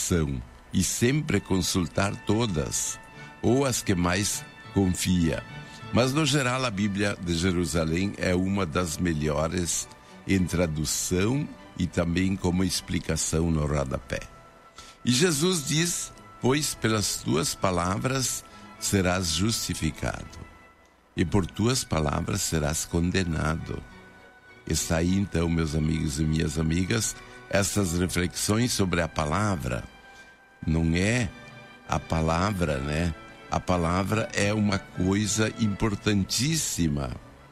oração e sempre consultar todas, ou as que mais confia. Mas, no geral, a Bíblia de Jerusalém é uma das melhores em tradução e também como explicação no rodapé. E Jesus diz: pois pelas tuas palavras serás justificado, e por tuas palavras serás condenado. Está aí, então, meus amigos e minhas amigas, essas reflexões sobre a palavra. Não é a palavra, né? A palavra é uma coisa importantíssima,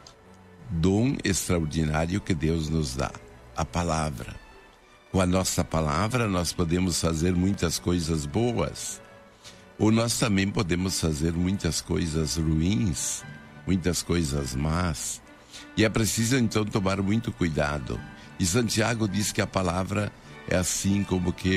dom extraordinário que Deus nos dá, a palavra. Com a nossa palavra nós podemos fazer muitas coisas boas, ou nós também podemos fazer muitas coisas ruins, muitas coisas más. E é preciso então tomar muito cuidado. E Santiago diz que a palavra é assim como que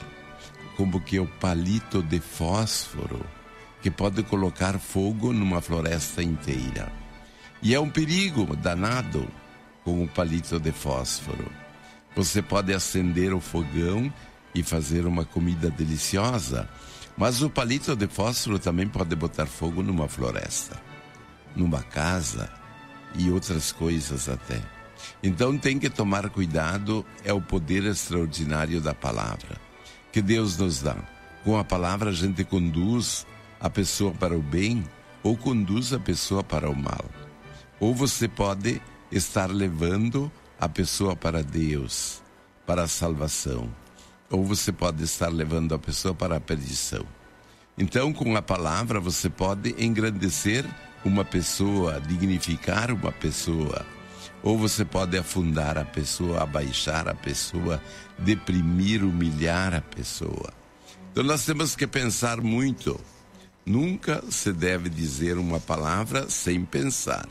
o palito de fósforo, que pode colocar fogo numa floresta inteira. E é um perigo danado com o palito de fósforo. Você pode acender o fogão e fazer uma comida deliciosa, mas o palito de fósforo também pode botar fogo numa floresta, numa casa e outras coisas até. Então tem que tomar cuidado, é o poder extraordinário da palavra que Deus nos dá. Com a palavra a gente conduz a pessoa para o bem ou conduz a pessoa para o mal. Ou você pode estar levando a pessoa para Deus, para a salvação. Ou você pode estar levando a pessoa para a perdição. Então, com a palavra você pode engrandecer uma pessoa, dignificar uma pessoa. Ou você pode afundar a pessoa, abaixar a pessoa, deprimir, humilhar a pessoa. Então nós temos que pensar muito. Nunca se deve dizer uma palavra sem pensar.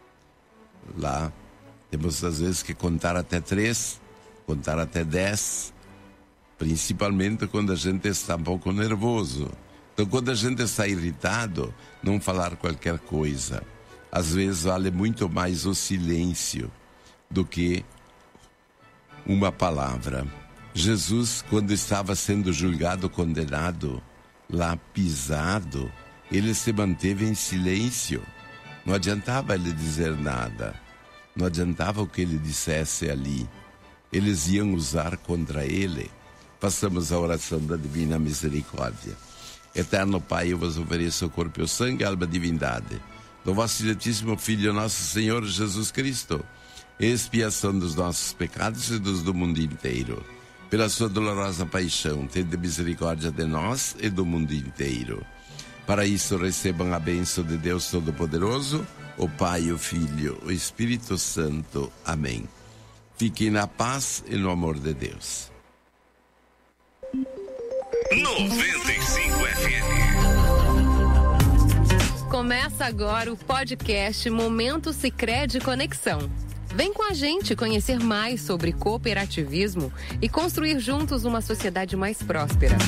Lá temos às vezes que contar até 3, contar até 10, principalmente quando a gente está um pouco nervoso. Então, quando a gente está irritado, não falar qualquer coisa. Às vezes vale muito mais o silêncio do que uma palavra. Jesus, quando estava sendo julgado, condenado, lá pisado, ele se manteve em silêncio. Não adiantava ele dizer nada. Não adiantava o que ele dissesse ali. Eles iam usar contra ele. Façamos a oração da Divina Misericórdia. Eterno Pai, eu vos ofereço o corpo e o sangue, a alma e divindade do vosso diletíssimo Filho, nosso Senhor Jesus Cristo, expiação dos nossos pecados e dos do mundo inteiro. Pela sua dolorosa paixão, tende misericórdia de nós e do mundo inteiro. Para isso recebam a bênção de Deus Todo-Poderoso, o Pai, o Filho, o Espírito Santo. Amém. Fiquem na paz e no amor de Deus. 95 FM. Começa agora o podcast Momento Sicredi Conexão. Vem com a gente conhecer mais sobre cooperativismo e construir juntos uma sociedade mais próspera.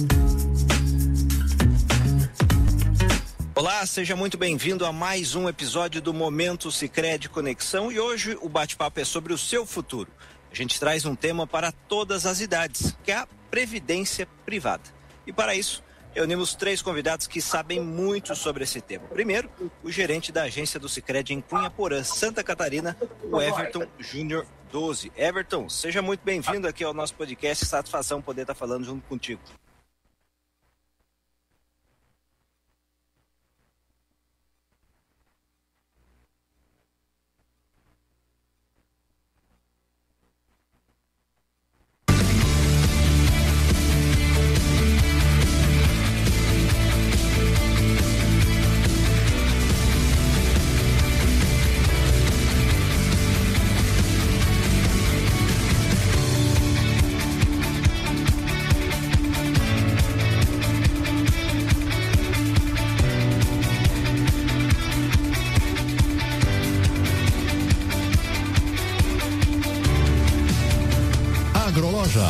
Olá, seja muito bem-vindo a mais um episódio do Momento Sicredi Conexão e hoje o bate-papo é sobre o seu futuro. A gente traz um tema para todas as idades, que é a previdência privada. E para isso, reunimos 3 convidados que sabem muito sobre esse tema. Primeiro, o gerente da agência do Sicredi em Cunha Porã, Santa Catarina, o Everton Júnior 12. Everton, seja muito bem-vindo aqui ao nosso podcast. Satisfação poder estar falando junto contigo.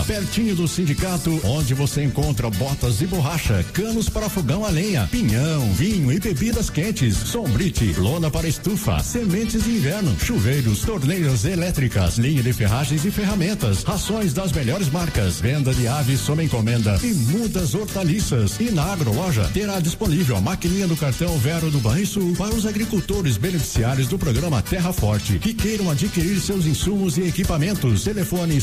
pertinho do sindicato, onde você encontra botas de borracha, canos para fogão a lenha, pinhão, vinho e bebidas quentes, sombrite, lona para estufa, sementes de inverno, chuveiros, torneiras elétricas, linha de ferragens e ferramentas, rações das melhores marcas, venda de aves sob encomenda e mudas hortaliças. E na Agroloja terá disponível a maquininha do cartão Vero do Banrisul para os agricultores beneficiários do programa Terra Forte que queiram adquirir seus insumos e equipamentos. Telefone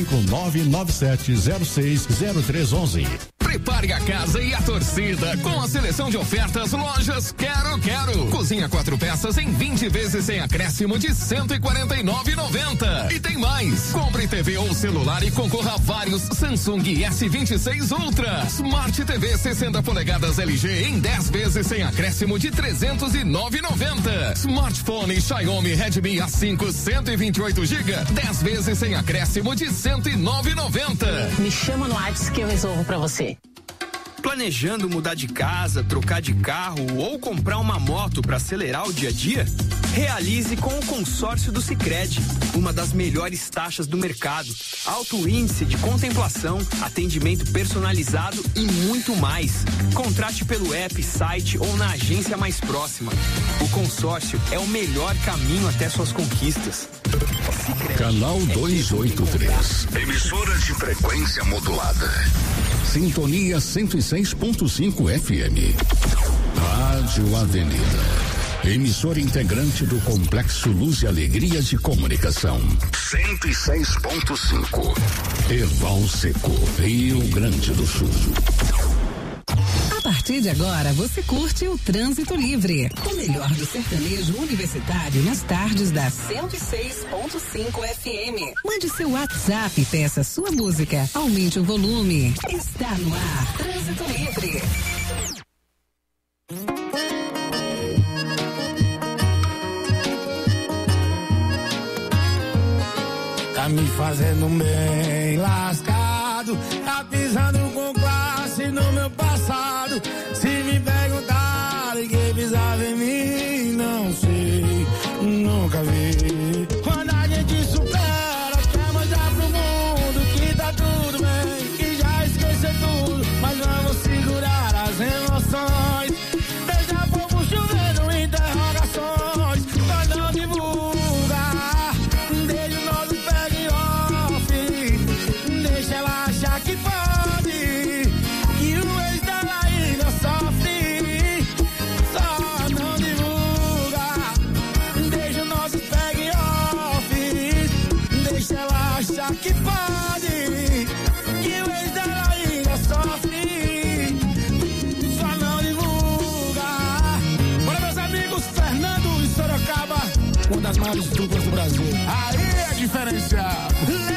55997060311. Prepare a casa e a torcida com a seleção de ofertas Lojas Quero Quero. Cozinha 4 peças em 20 vezes sem acréscimo de R$149,90. E tem mais. Compre TV ou celular e concorra a vários Samsung S26 Ultra. Smart TV 60 polegadas LG em 10 vezes sem acréscimo de R$309,90. Smartphone Xiaomi Redmi A5 128 GB 10 vezes sem acréscimo de R$109,90. Me chama no WhatsApp que eu resolvo pra você. Planejando mudar de casa, trocar de carro ou comprar uma moto para acelerar o dia a dia? Realize com o consórcio do Sicredi, uma das melhores taxas do mercado, alto índice de contemplação, atendimento personalizado e muito mais. Contrate pelo app, site ou na agência mais próxima. O consórcio é o melhor caminho até suas conquistas. Canal 283. Emissora de frequência modulada. Sintonia 106.5 FM. Rádio Avenida. Emissora integrante do Complexo Luz e Alegria de Comunicação. 106.5. Erval Seco, Rio Grande do Sul. A partir de agora, você curte o Trânsito Livre. O melhor do sertanejo universitário nas tardes da 106.5 FM. Mande seu WhatsApp e peça sua música. Aumente o volume. Está no ar. Trânsito Livre. Tá me fazendo bem lascado, tá pisando com classe no meu passado. Se me perguntarem quem pisava em mim, não sei, nunca vi. Quando a gente supera, quer mostrar pro mundo que tá tudo bem, que já esqueceu tudo, mas vamos segurar as emoções. Deixa fogo chovendo, interrogações, mas não divulga. Deixa o nosso pega em off, deixa ela achar que pode, que o ex dela ainda sofre. Só não divulga. Deixa o nosso pega em off, deixa ela achar que pode, que o ex dela ainda sofre. Só não divulga. Bora, meus amigos, Fernando e Sorocaba, uma das maiores duplas do Brasil. Aí é diferencial.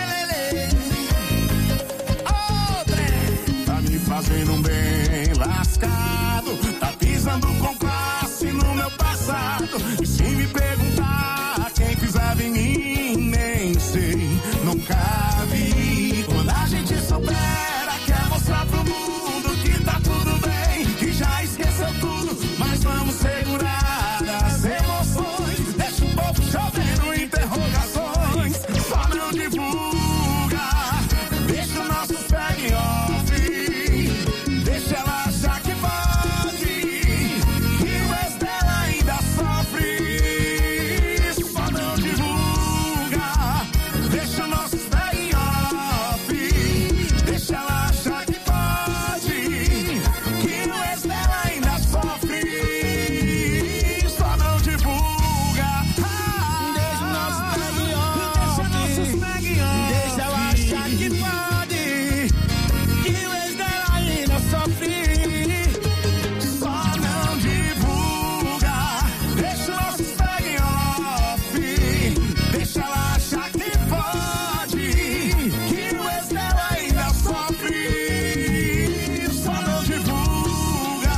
Tá me fazendo um bem lascado, tá pisando com classe no meu passado. E se me perguntar quem pisava em mim, nem sei, nunca vi. Quando a gente supera, quer mostrar pro mundo que tá tudo bem, que já esqueceu tudo, mas vamos segurar as emoções. Deixa o povo chovendo interrogações, só não divulga. Deixa o nosso pega em off, deixa ela achar que pode, que o ex dela ainda sofre. Só não divulga. Deixa o nosso pega em off, deixa ela achar que pode, que o ex dela ainda sofre. Só não divulga. Deixa o nosso pega em off, deixa ela achar que pode, que o ex dela ainda sofre. Só não divulga. Deixa o nosso pega em off, deixa ela achar que pode, que o ex dela ainda sofre. Só não divulga.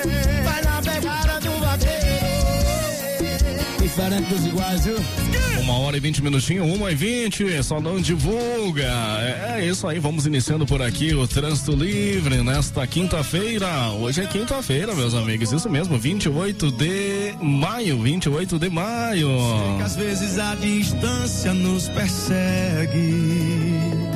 Vai na pegada do vaqueiro, diferente dos iguais, viu? Uma 1h20, 1h20, só não divulga. É isso aí, vamos iniciando por aqui o Trânsito Livre nesta quinta-feira. Hoje é quinta-feira, meus amigos, isso mesmo, 28 de maio. Sei que às vezes a distância nos persegue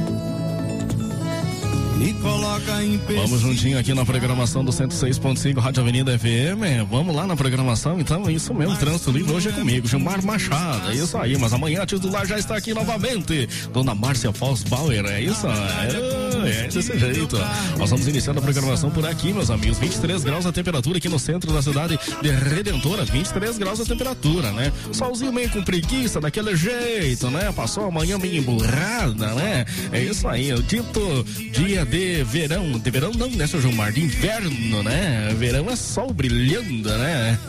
e coloca em Vamos juntinho aqui na programação do 106.5 Rádio Avenida FM. Vamos lá na programação, então, isso mesmo, Trânsito Livre hoje é comigo, Gilmar Machado, é isso aí, mas amanhã a titular já está aqui novamente, Dona Márcia Fosbauer, é isso, é desse jeito. Nós vamos iniciando a programação por aqui, meus amigos, 23 graus a temperatura aqui no centro da cidade de Redentora, 23 graus a temperatura, né? Solzinho meio com preguiça, daquele jeito, né? Passou amanhã meio emburrada, né? É isso aí, o dito dia de verão não, né, seu Gilmar? De inverno, né? Verão é sol brilhando, né?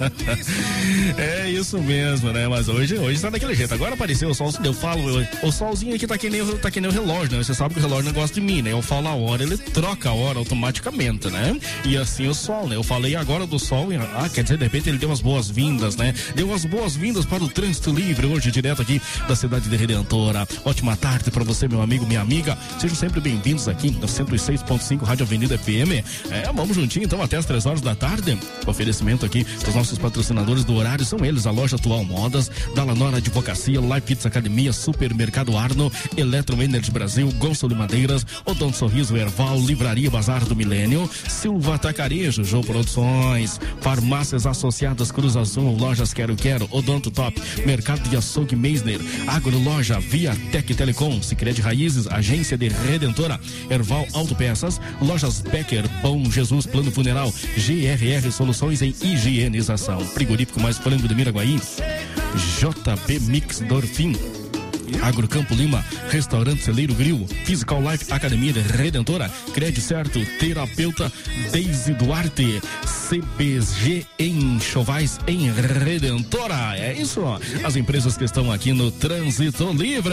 É isso mesmo, né? Mas hoje tá daquele jeito. Agora apareceu o sol, eu falo, o solzinho aqui tá que nem o relógio, né? Você sabe que o relógio não gosta de mim, né? Eu falo a hora, ele troca a hora automaticamente, né? E assim o sol, né? Eu falei agora do sol, quer dizer, de repente ele deu umas boas-vindas, né? Deu umas boas-vindas para o Trânsito Livre, hoje direto aqui da cidade de Redentora. Ótima tarde para você, meu amigo, minha amiga. Sejam sempre bem-vindos aqui no 106.5 Rádio Avenida FM. Vamos juntinho então até as 3 horas da tarde. O oferecimento aqui dos nossos patrocinadores do horário são eles: a Loja Atual Modas, Dalanora Advocacia, Live Pizza Academia, Supermercado Arno, Eletro Energy Brasil, Gonçalo Madeiras, Odonto Sorriso Erval, Livraria Bazar do Milênio, Silva Atacarejo, Jô Produções, Farmácias Associadas Cruz Azul, Lojas Quero, Odonto Top, Mercado de Açougue Meisner, Agro Loja, Via Tec Telecom, Sicredi Raízes, Agência de Redentora, Erval Autopeças, Lojas Becker, Bom Jesus Plano Funeral, GRR Soluções em Higienização, Frigorífico Mais Frango de Miraguaí, JB Mix Dorfim, Agrocampo Lima, Restaurante Celeiro Grill, Physical Life Academia de Redentora, Crédito Certo, Terapeuta Deise Duarte, CBG Enxovais em Redentora. É isso, ó, as empresas que estão aqui no Trânsito Livre.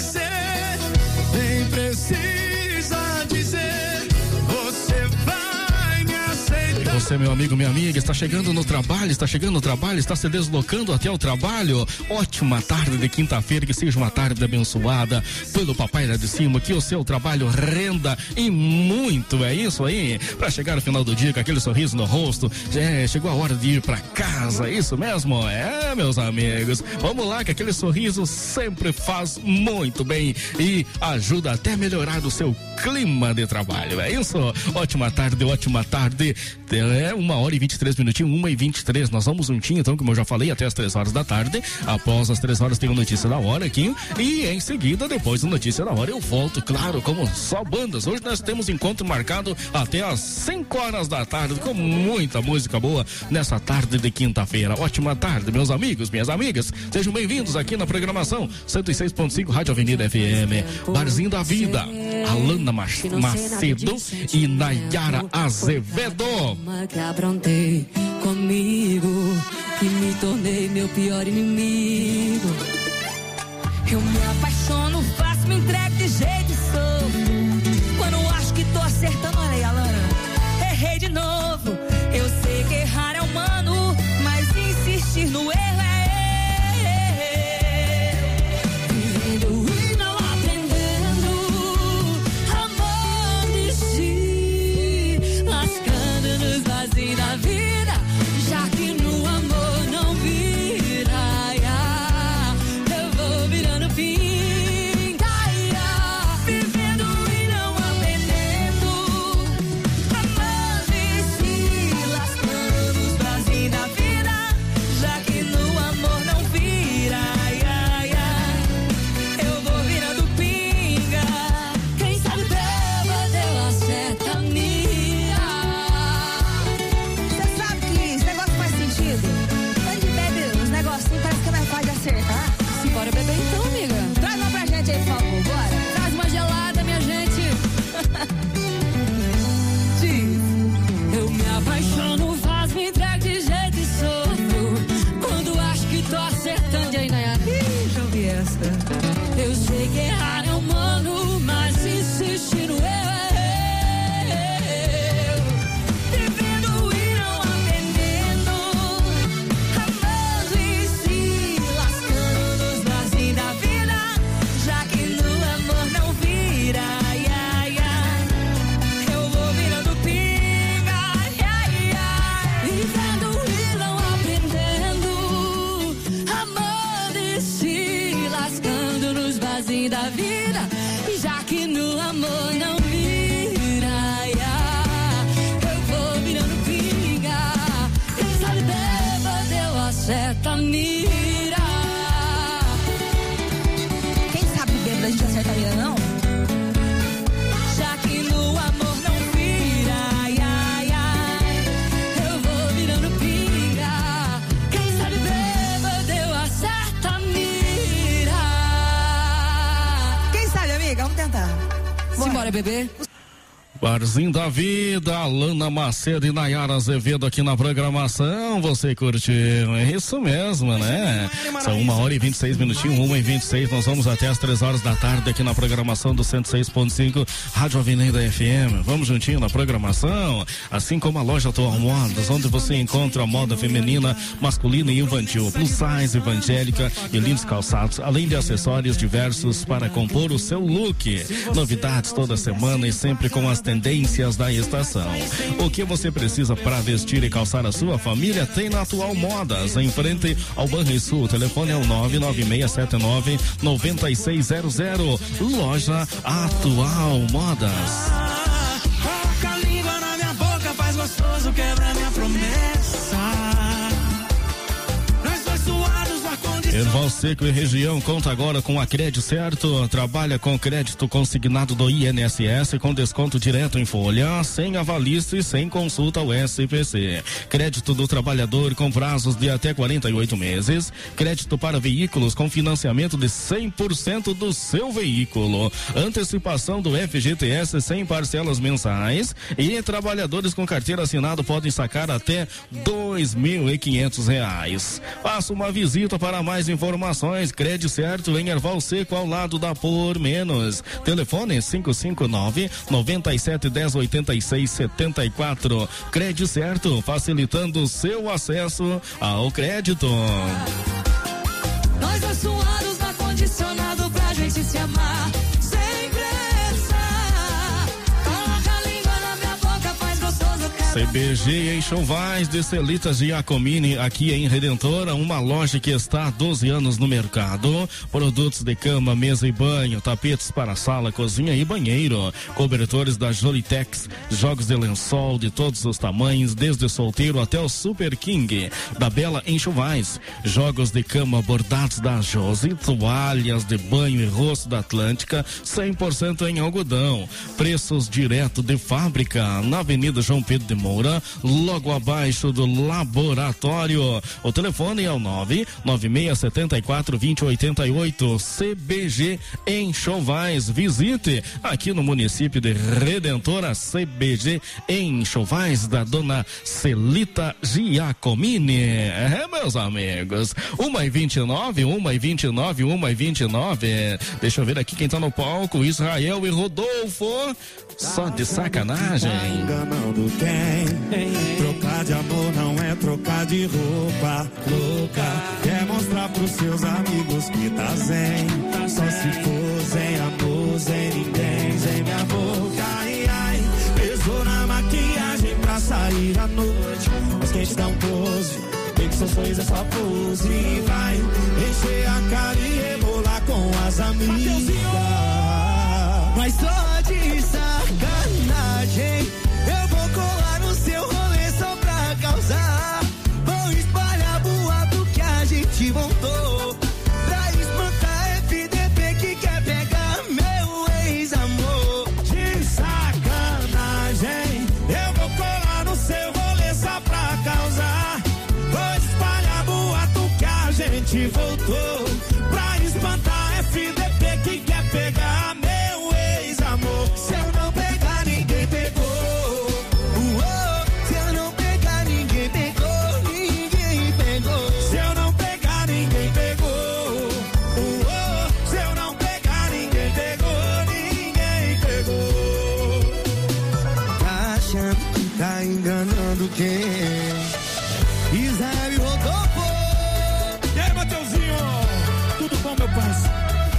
Nem precisa dizer, você vai me aceitar. Você, meu amigo, minha amiga, está chegando no trabalho, está se deslocando até o trabalho. Ótima tarde de quinta-feira, que seja uma tarde abençoada pelo Papai lá de cima, que o seu trabalho renda e muito, é isso aí, para chegar no final do dia com aquele sorriso no rosto. Chegou a hora de ir para casa, é isso mesmo? Meus amigos, vamos lá, que aquele sorriso sempre faz muito bem e ajuda até a melhorar o seu clima de trabalho, é isso? Ótima tarde. 1h23, 1h23, nós vamos juntinho, então, como eu já falei, até as 3 horas da tarde. Após as 3 horas tem o Notícia da Hora aqui, e em seguida, depois do Notícia da Hora, eu volto, claro, como só bandas. Hoje nós temos encontro marcado até as 5 horas da tarde, com muita música boa nessa tarde de quinta-feira. Ótima tarde, meus amigos, minhas amigas, sejam bem-vindos aqui na programação 106.5 Rádio Avenida FM. Barzinho da Vida, Alana Macedo e Nayara Azevedo. Que aprontei comigo, que me tornei meu pior inimigo. Eu me apaixono, faço, me entrego de jeito e sou. Quando acho que tô acertando, olha aí, Alana, errei de novo. Eu sei que errar é humano, mas insistir no erro da vida, já que no amor não vira, eu vou virando fim. cantar. Simbora, bebê. Barzinho da Vida, Alana Macedo e Nayara Azevedo aqui na programação. Você curtiu? É isso mesmo, né? São 1h26, 1h26. Nós vamos até as 3 horas da tarde aqui na programação do 106.5 Rádio Avenida FM. Vamos juntinho na programação, assim como a loja Atual Modas, onde você encontra a moda feminina, masculina e infantil, plus size, evangélica e lindos calçados, além de acessórios diversos para compor o seu look. Novidades toda semana e sempre com as tendências da estação. O que você precisa para vestir e calçar a sua família tem na Atual Modas, em frente ao Banrisul. O telefone é o 99679-9600. Loja Atual Modas. Coloca a língua na minha boca, faz gostoso, quebra minha promessa. Nós dois suados no ar-condicionado. Erval Seco e região conta agora com a Crédito Certo. Trabalha com crédito consignado do INSS com desconto direto em folha, sem avalista e sem consulta ao SPC. Crédito do trabalhador com prazos de até 48 meses. Crédito para veículos com financiamento de 100% do seu veículo. Antecipação do FGTS sem parcelas mensais. E trabalhadores com carteira assinada podem sacar até R$2.500. Faça uma visita para mais informações. Crédito Certo em Erval Seco, ao lado da Por Menos. Telefone 559-9710-8674. Crédito Certo, facilitando o seu acesso ao crédito. Nós dois suados no ar-condicionado pra gente se amar. Sem pressa. Coloca a língua na minha boca, faz gostoso, CBG Enxovais de Celitas Giacomini, aqui em Redentora, uma loja que está há 12 anos no mercado. Produtos de cama, mesa e banho, tapetes para sala, cozinha e banheiro, cobertores da Jolitex, jogos de lençol de todos os tamanhos, desde solteiro até o Super King da Bela Enxovais, jogos de cama bordados da Josi, toalhas de banho e rosto da Atlântica, 100% em algodão, preços direto de fábrica, na Avenida João Pedro de Moura, logo abaixo do laboratório. O telefone é o 99674-2088. CBG Enxovais. Visite aqui no município de Redentora, CBG Enxovais, da dona Celita Giacomini. É, meus amigos, 1h29. Deixa eu ver aqui quem tá no palco. Israel e Rodolfo. Só de sacanagem. Enganando quem? Trocar de amor não é trocar de roupa. Louca, quer mostrar pros seus amigos que tá zen. Só se for zen, amor, zen, ninguém, zen minha boca. Ai, ai, pesou na maquiagem pra sair à noite. Mas quem te dá um close, vê que seu sorriso é só pose. E vai encher a cara e rebolar com as amigas. Mas só de sacanagem eu vou colar no seu rolê só pra causar. Vou espalhar boato que a gente montou pra espantar FDP que quer pegar meu ex-amor. De sacanagem eu vou colar no seu rolê só pra causar. Vou espalhar boato que a gente voltou pra espantar FDP que quer pegar meu ex-amor. Se eu não pegar, ninguém pegou. Se eu não pegar, ninguém pegou. Ninguém pegou. Se eu não pegar, ninguém pegou. Se eu não pegar, ninguém pegou. Ninguém pegou. Tá achando que tá enganando quem? Israel e Rodolfo. E aí, Mateuzinho? Tudo bom, meu parceiro?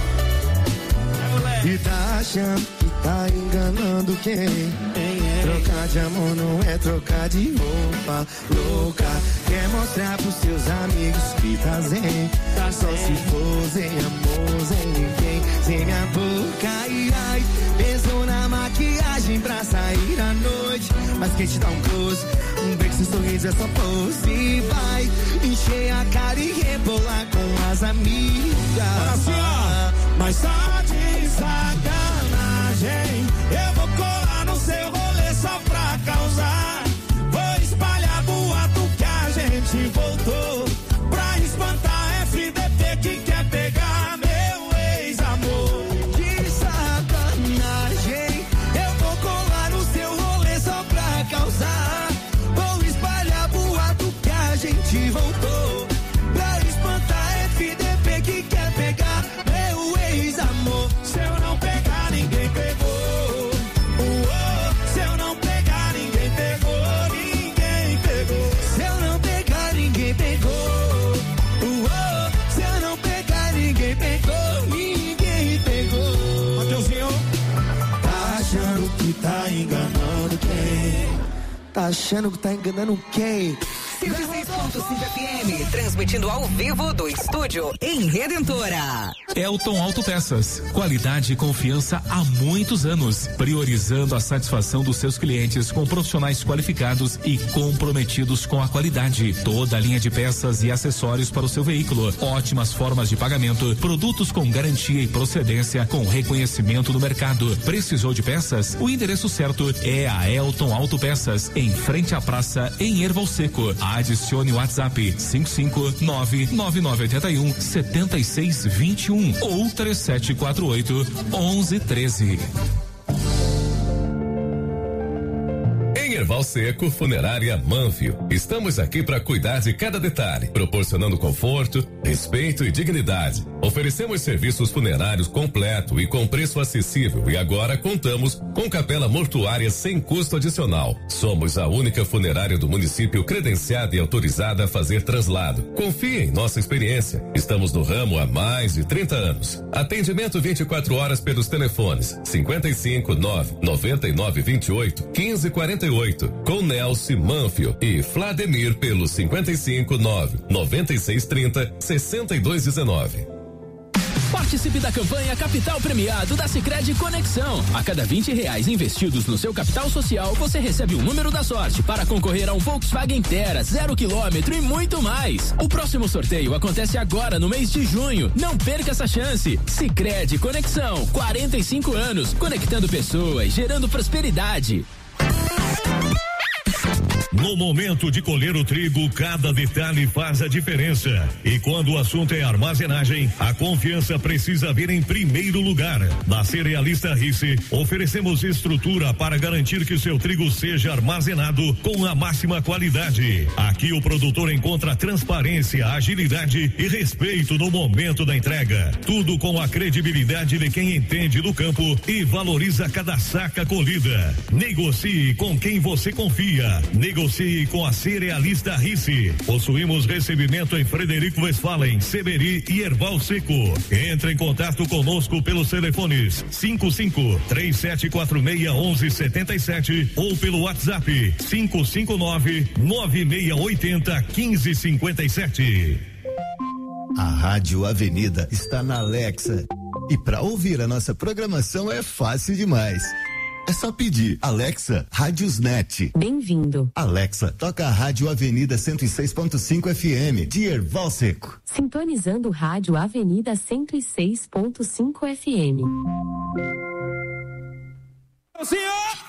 E tá achando que tá enganando quem? Trocar de amor não é trocar de roupa. Louca, quer mostrar pros seus amigos que tá zen. Só se for zen, amor, zen ninguém, zen minha boca. Ai, ai, pensou na maquiagem pra sair à noite. Mas quem te dá um close, um beijo, seu sorriso é só pose. E vai encher a cara e rebolar com as amigas. Assim, ó, mas só de sacanagem eu vou colar no seu rolê só pra causar. Vou espalhar boato que a gente voltou pra espantar FDP que quer pegar meu ex-amor. De sacanagem achando que tá enganando quem? Tá achando que tá enganando quem? 106.5 FM, transmitindo ao vivo do estúdio em Redentora. Elton Autopeças, qualidade e confiança há muitos anos, priorizando a satisfação dos seus clientes com profissionais qualificados e comprometidos com a qualidade. Toda a linha de peças e acessórios para o seu veículo, ótimas formas de pagamento, produtos com garantia e procedência com reconhecimento no mercado. Precisou de peças? O endereço certo é a Elton Autopeças, em frente à praça em Erval Seco. Adicione o WhatsApp 559-9981-7621 ou 3748-1113. Erval Seco, Funerária Manfio. Estamos aqui para cuidar de cada detalhe, proporcionando conforto, respeito e dignidade. Oferecemos serviços funerários completo e com preço acessível e agora contamos com capela mortuária sem custo adicional. Somos a única funerária do município credenciada e autorizada a fazer translado. Confie em nossa experiência. Estamos no ramo há mais de 30 anos. Atendimento 24 horas pelos telefones 559-9928-1548. Com Nelson Manfio e Vladimir pelo 559-9630-6219. Participe da campanha Capital Premiado da Sicredi Conexão. A cada R$20 investidos no seu capital social, você recebe um número da sorte para concorrer a um Volkswagen Tera 0 km e muito mais. O próximo sorteio acontece agora no mês de junho. Não perca essa chance. Sicredi Conexão, 45 anos, conectando pessoas, gerando prosperidade. No momento de colher o trigo, cada detalhe faz a diferença. E quando o assunto é armazenagem, a confiança precisa vir em primeiro lugar. Na Cerealista Rice, oferecemos estrutura para garantir que seu trigo seja armazenado com a máxima qualidade. Aqui o produtor encontra transparência, agilidade e respeito no momento da entrega. Tudo com a credibilidade de quem entende do campo e valoriza cada saca colhida. Negocie com quem você confia. Negocie com a Cerealista Rice. Possuímos recebimento em Frederico Westphalen, Seberi e Erval Seco. Entre em contato conosco pelos telefones 55-3746-1177 ou pelo WhatsApp 559-9680-1557. A Rádio Avenida está na Alexa. E para ouvir a nossa programação é fácil demais. É só pedir, Alexa, Rádiosnet. Bem-vindo. Alexa, toca a Rádio Avenida 106.5 FM, de Erval Seco. Sintonizando Rádio Avenida 106.5 FM. Senhor!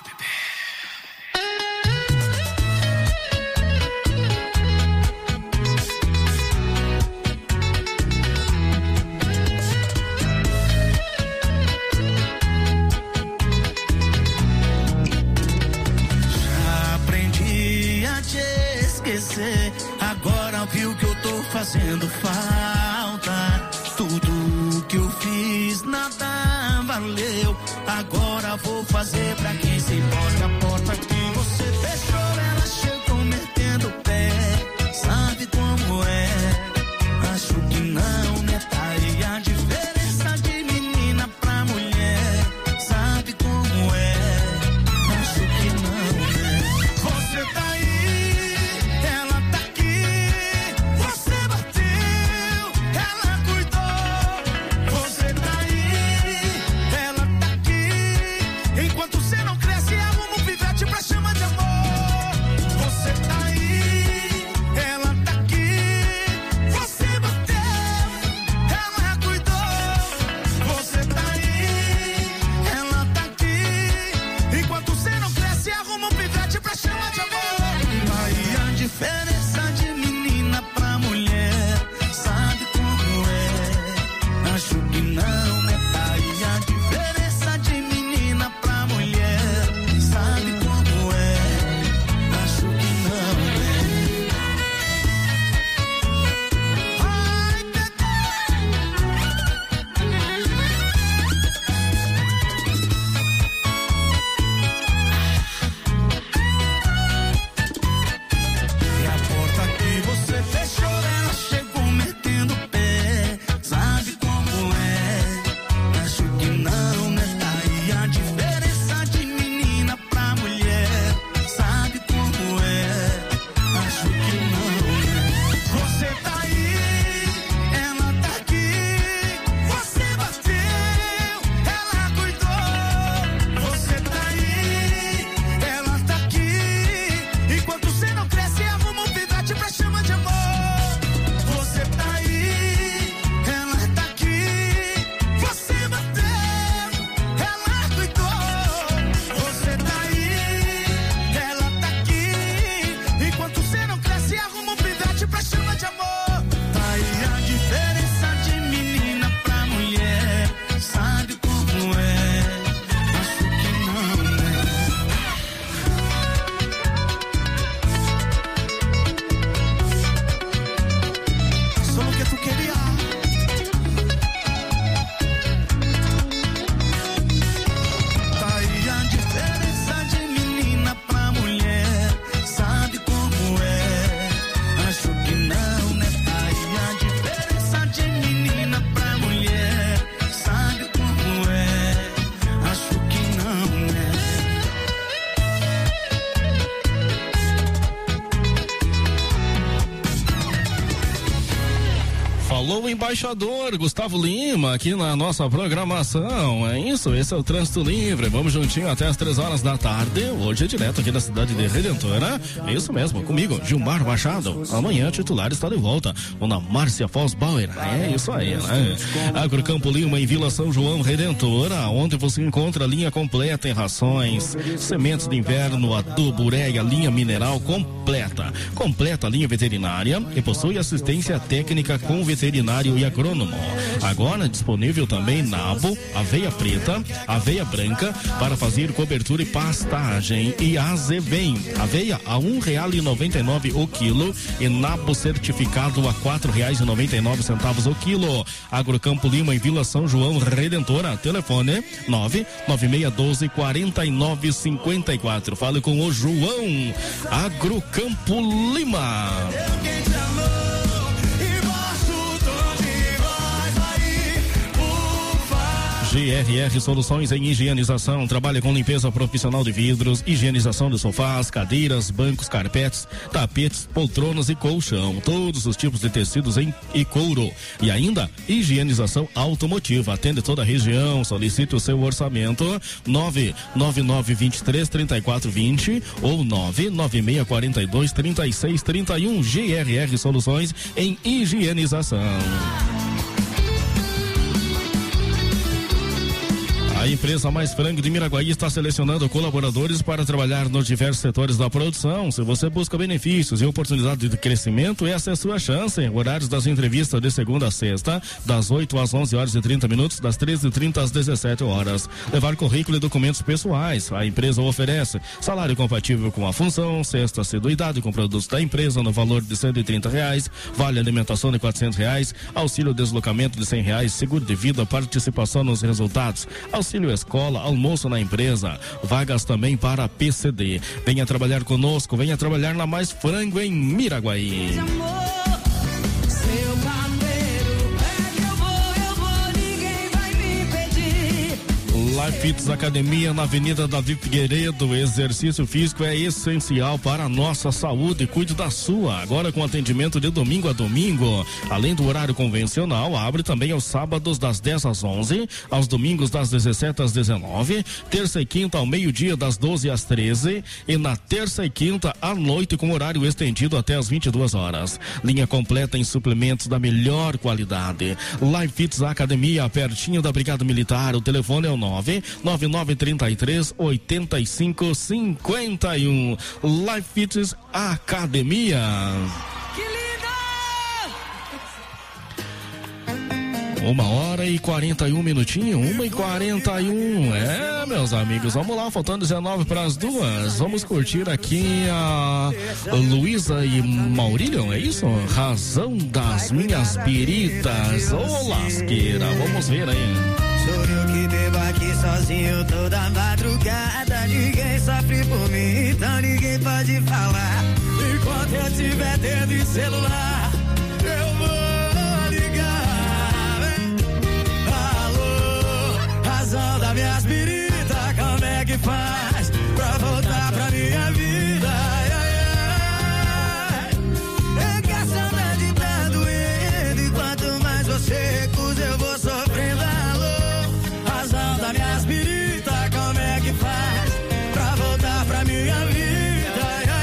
Agora viu que eu tô fazendo falta. Tudo que eu fiz nada valeu. Agora vou fazer pra quem se importa. A porta que você fechou, ela chegou metendo o pé. Sabe como é? Acho que não, né? Tá aí a diferença de menina pra mulher. Sabe como é? Acho que não, né? Você tá aí. Enquanto você não cresce, arruma um o embaixador Gustavo Lima aqui na nossa programação. É isso, esse é o Trânsito Livre. Vamos juntinho até as 3 horas da tarde. Hoje é direto aqui da cidade de Redentora. É isso mesmo, comigo, Gilmar Machado. Amanhã titular está de volta, Dona Márcia Fosbauer. É isso aí, né? Agrocampo Lima em Vila São João, Redentora, onde você encontra a linha completa em rações, sementes de inverno, adubo, ureia, linha mineral completa. Completa a linha veterinária e possui assistência técnica com veterinário e agrônomo. Agora disponível também nabo, aveia preta, aveia branca para fazer cobertura e pastagem e azevém. Aveia a R$1,99 o quilo e nabo certificado a R$4,99 o quilo. Agrocampo Lima em Vila São João, Redentora. Telefone 99612-4954. Fale com o João. Agrocampo Lima. GRR Soluções em Higienização. Trabalha com limpeza profissional de vidros, higienização de sofás, cadeiras, bancos, carpetes, tapetes, poltronas e colchão. Todos os tipos de tecidos e couro. E ainda, higienização automotiva. Atende toda a região. Solicite o seu orçamento. 99923-3420 ou 99642-3631. GRR Soluções em Higienização. A empresa Mais Frango de Miraguaí está selecionando colaboradores para trabalhar nos diversos setores da produção. Se você busca benefícios e oportunidade de crescimento, essa é a sua chance. Horários das entrevistas de segunda a sexta, das 8 às 11 horas e 30 minutos, das 13h30 às 17 horas. Levar currículo e documentos pessoais. A empresa oferece salário compatível com a função, cesta assiduidade com produtos da empresa no valor de R$130, vale alimentação de R$400, auxílio deslocamento de R$100, seguro de vida, participação nos resultados, auxílio escola, almoço na empresa, vagas também para PCD. Venha trabalhar conosco, venha trabalhar na Mais Frango em Miraguaí. Life Fitness Academia na Avenida Davi Figueiredo. Exercício físico é essencial para a nossa saúde. Cuide da sua. Agora com atendimento de domingo a domingo. Além do horário convencional, abre também aos sábados das 10 às 11, aos domingos das 17 às 19, terça e quinta ao meio-dia das 12 às 13 e na terça e quinta à noite com horário estendido até às 22 horas. Linha completa em suplementos da melhor qualidade. Life Fitness Academia, pertinho da Brigada Militar. O telefone é o 99933-8551. Life Fitness Academia. Que lindo! 1h41 minutinho, 1h41. É, meus amigos, vamos lá, faltando 19 para as 2. Vamos curtir aqui a Luísa e Maurílio, é isso? Razão das minhas biritas. Ô, lasqueira, vamos ver aí. Sou eu que bebo aqui sozinho toda madrugada. Ninguém sofre por mim, então ninguém pode falar. Enquanto eu tiver dedo em celular, eu vou ligar. Alô, razão das minhas biritas, como é que faz pra voltar pra minha vida? É que a saudade tá doendo e quanto mais você recusa eu vou sofrendo. Das minhas biritas, como é que faz pra voltar pra minha vida?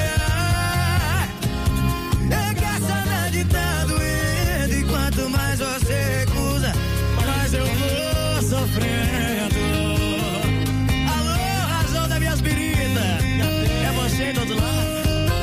É que a saudade tá doendo e quanto mais você recusa, mais eu vou sofrendo. Alô, razão das minhas biritas, é você do outro lado.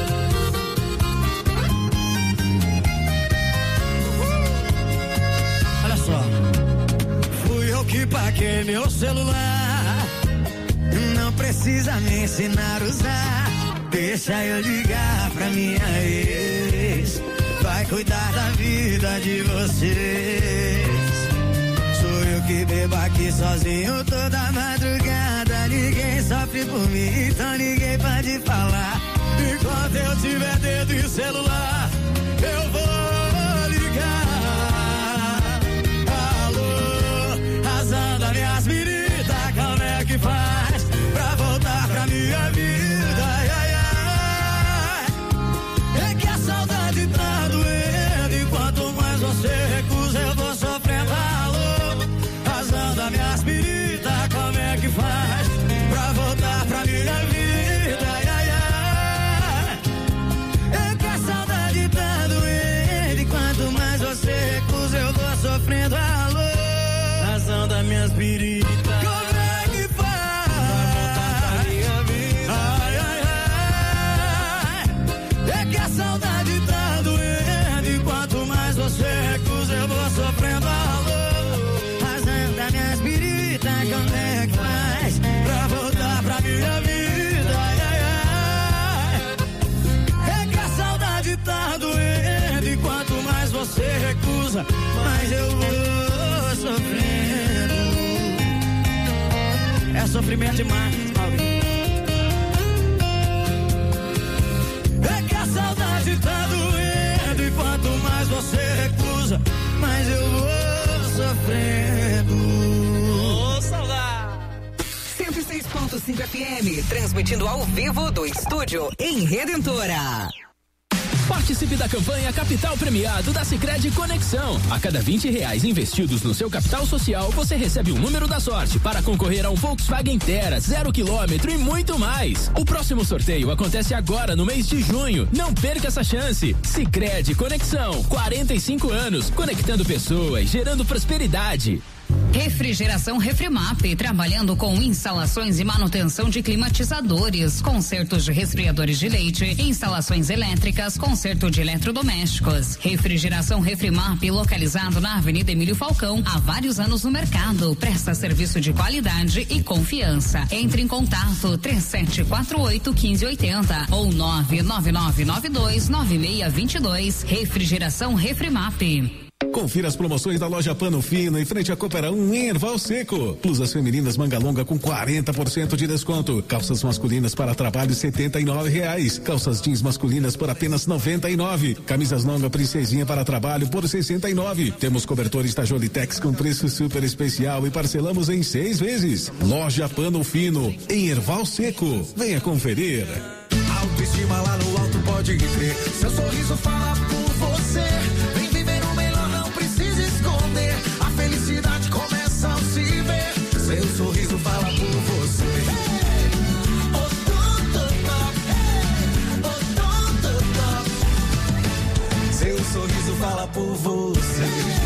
Olha só, fui eu que paguei meu celular. Não precisa me ensinar a usar. Deixa eu ligar pra minha ex. Vai cuidar da vida de vocês. Sou eu que bebo aqui sozinho toda madrugada. Ninguém sofre por mim, então ninguém pode falar. Enquanto eu tiver dedo em celular, eu vou ligar. Alô, razão das minhas biritas, como é que faz pra voltar pra minha vida? É que a saudade tá doendo e quanto mais você recusa recusa, mas eu vou sofrendo. É sofrimento demais, Maurício. É que a saudade tá doendo e quanto mais você recusa, mais eu vou sofrendo. Ô, saudade! 106.5 FM, transmitindo ao vivo do estúdio em Redentora. Participe da campanha Capital Premiado da Sicredi Conexão. A cada R$20 investidos no seu capital social, você recebe um número da sorte para concorrer a um Volkswagen Tera 0 km e muito mais. O próximo sorteio acontece agora no mês de junho. Não perca essa chance. Sicredi Conexão, 45 anos, conectando pessoas, gerando prosperidade. Refrigeração Refrimap, trabalhando com instalações e manutenção de climatizadores, consertos de resfriadores de leite, instalações elétricas, conserto de eletrodomésticos. Refrigeração Refrimap, localizado na Avenida Emílio Falcão, há vários anos no mercado, presta serviço de qualidade e confiança. Entre em contato 3748-1580 ou 99992-9622. Refrigeração Refrimap. Confira as promoções da loja Pano Fino em frente à Coopera 1 em Erval Seco. Blusas femininas manga longa com 40% de desconto. Calças masculinas para trabalho R$79. Calças jeans masculinas por apenas R$99. Camisas longa princesinha para trabalho por R$69. Temos cobertores Tajolitex com preço super especial e parcelamos em 6 vezes. Loja Pano Fino em Erval Seco. Venha conferir. Autoestima lá no alto, pode crer. Seu sorriso fala por você. A felicidade começa ao se ver. Seu sorriso fala por você. Seu sorriso fala por você.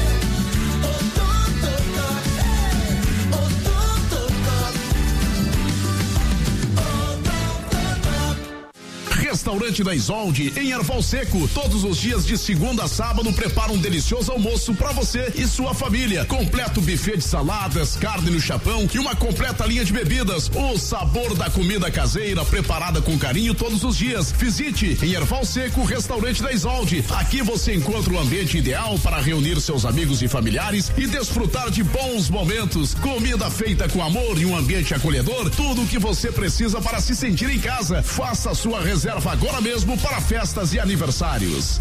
Restaurante da Isolde em Erval Seco. Todos os dias de segunda a sábado prepara um delicioso almoço para você e sua família. Completo buffet de saladas, carne no chapão e uma completa linha de bebidas. O sabor da comida caseira preparada com carinho todos os dias. Visite em Erval Seco, Restaurante da Isolde. Aqui você encontra o ambiente ideal para reunir seus amigos e familiares e desfrutar de bons momentos. Comida feita com amor e um ambiente acolhedor. Tudo o que você precisa para se sentir em casa. Faça a sua reserva agora mesmo para festas e aniversários.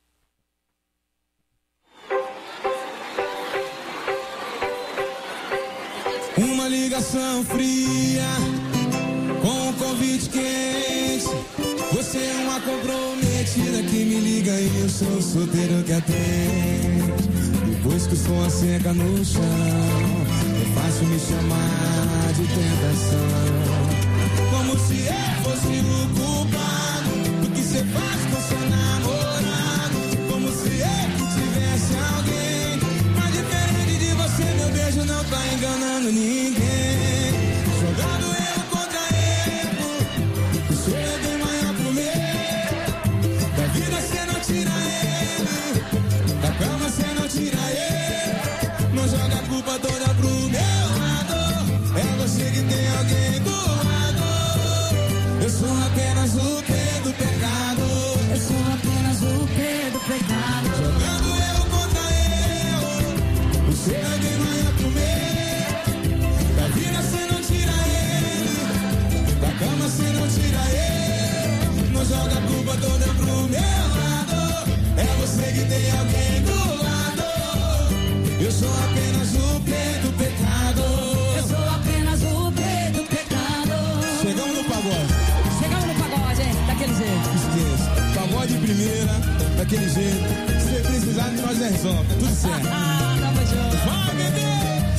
Uma ligação fria com um convite quente. Você é uma comprometida que me liga e eu sou solteiro que atende. Depois que o som seca no chão, é fácil me chamar de tentação. Como se eu fosse o culpado do que você faz com seu namorado. Como se eu tivesse alguém. Mas diferente de você, meu beijo não tá enganando ninguém. Jogando erro contra erro, o seu é bem maior pro meu. Da vida você não tira ele, da cama você não tira ele. Não joga a culpa toda pro meu lado. É você que tem alguém do lado. Eu sou apenas o P do pecado. Eu sou apenas o P do pecado. Jogando eu contra eu. O seu é bem maior pro meu. Da vida você não tira ele. Da cama você não tira ele. Não joga a culpa toda pro meu lado. É você que tem alguém do lado. Eu sou apenas o P do pecado. Eu sou apenas o P do pecado. Chegamos no pagode. Daquele jeito. Esqueça. Pagode de primeira, daquele jeito. Se precisar de nós, resolve. Tudo certo. Tamo junto. Vai, bebê!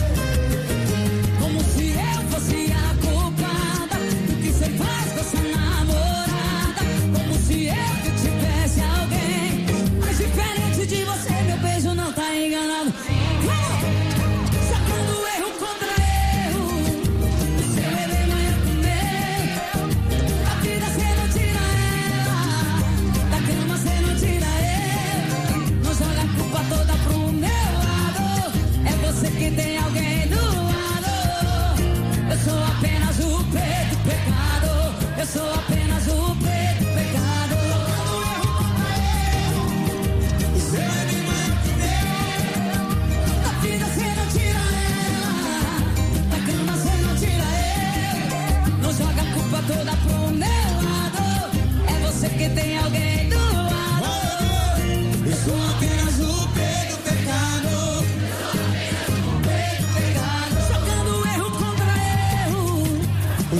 Como se eu fosse a culpada do que você faz com essa namorada. Como se eu que tivesse alguém. Mas diferente de você, meu beijo não tá enganado. Sacando erro contra erro. O seu é bem maior que o meu. A vida você não tira ela. Da cama você não tira ele. Não joga a culpa toda pro meu lado. É você que tem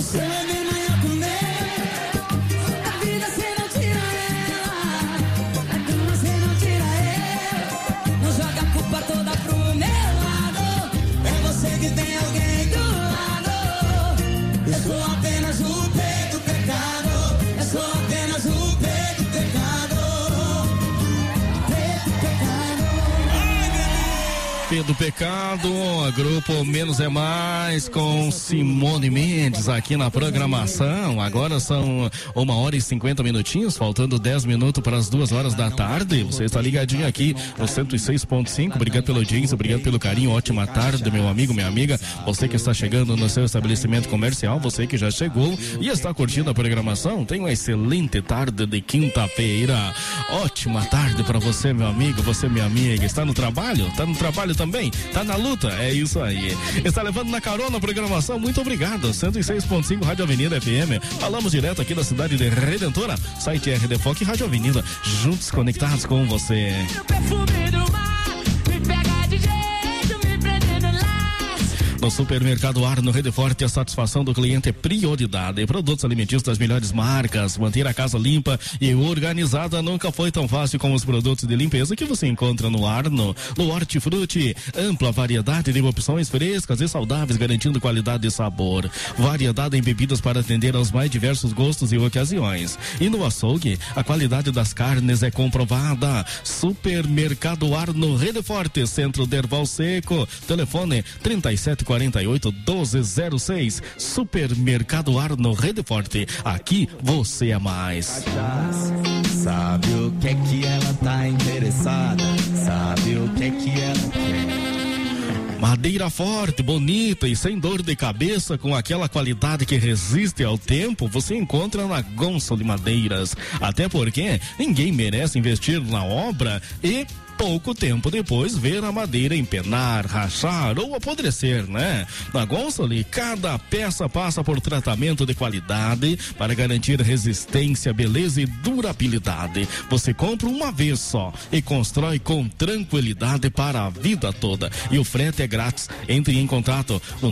Você vai ver amanhã comer. A vida cê não tira ela. A cama cê não tira ela. Não joga a culpa toda pro meu lado. É você que tem alguém do lado. Eu sou apenas o pé do pecado. Eu sou apenas o pé do pecado. Pé do Pecado, grupo Menos é Mais com Simone Mendes aqui na programação. Agora são 1h50 minutinhos, faltando 10 minutos para as 2 horas da tarde. Você está ligadinho aqui no 106.5. Obrigado pela audiência, obrigado pelo carinho. Ótima tarde, meu amigo, minha amiga. Você que está chegando no seu estabelecimento comercial, você que já chegou e está curtindo a programação, tenha uma excelente tarde de quinta-feira. Ótima tarde para você, meu amigo, você, minha amiga. Está no trabalho? Está no trabalho também? Tá na luta? É isso aí. Está levando na carona a programação? Muito obrigado. 106.5 Rádio Avenida FM. Falamos direto aqui da cidade de Redentora. Site RD Foc e Rádio Avenida. Juntos conectados com você. No Supermercado Arno Rede Forte, a satisfação do cliente é prioridade. Produtos alimentícios das melhores marcas. Manter a casa limpa e organizada nunca foi tão fácil como os produtos de limpeza que você encontra no Arno. No Hortifruti, ampla variedade de opções frescas e saudáveis, garantindo qualidade e sabor. Variedade em bebidas para atender aos mais diversos gostos e ocasiões. E no açougue, a qualidade das carnes é comprovada. Supermercado Arno Rede Forte, Centro de Erval Seco. Telefone 3748-1206. Supermercado Arno Rede Forte. Aqui você é mais. Sabe o que é que ela tá interessada? Sabe o que é que ela quer? Madeira forte, bonita e sem dor de cabeça, com aquela qualidade que resiste ao tempo, você encontra na Gonçalo Madeiras. Até porque ninguém merece investir na obra e pouco tempo depois ver a madeira empenar, rachar ou apodrecer, né? Na Gonçalo, cada peça passa por tratamento de qualidade para garantir resistência, beleza e durabilidade. Você compra uma vez só e constrói com tranquilidade para a vida toda. E o frete é grátis. Entre em contato no